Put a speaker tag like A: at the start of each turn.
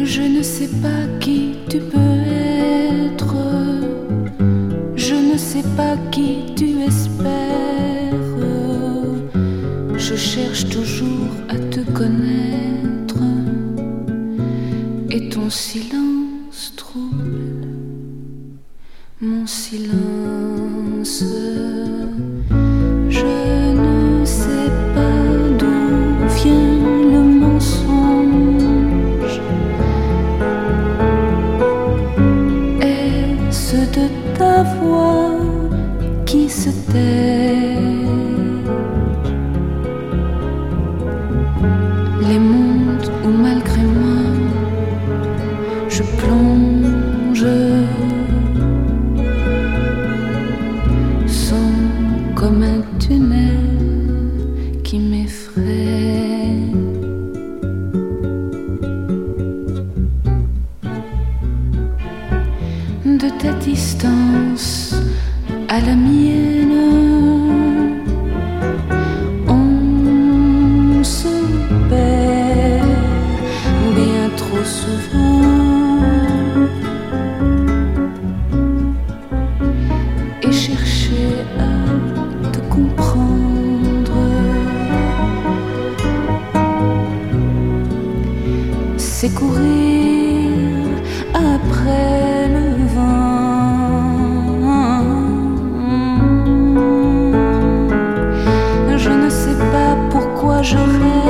A: Je ne sais pas qui tu peux être, je ne sais pas qui tu espères. Je cherche toujours à te connaître et ton silence trouble mon silence. Je ne sais pas d'où vient le mensonge. Est-ce de ta voix qui se tait? Les mondes où malgré moi je plonge sont comme un tunnel qui m'effraie. De ta distance à la mienne, on se perd bien trop souvent. Et chercher à te comprendre, c'est courir après le vent. Je ne sais pas pourquoi je rêve.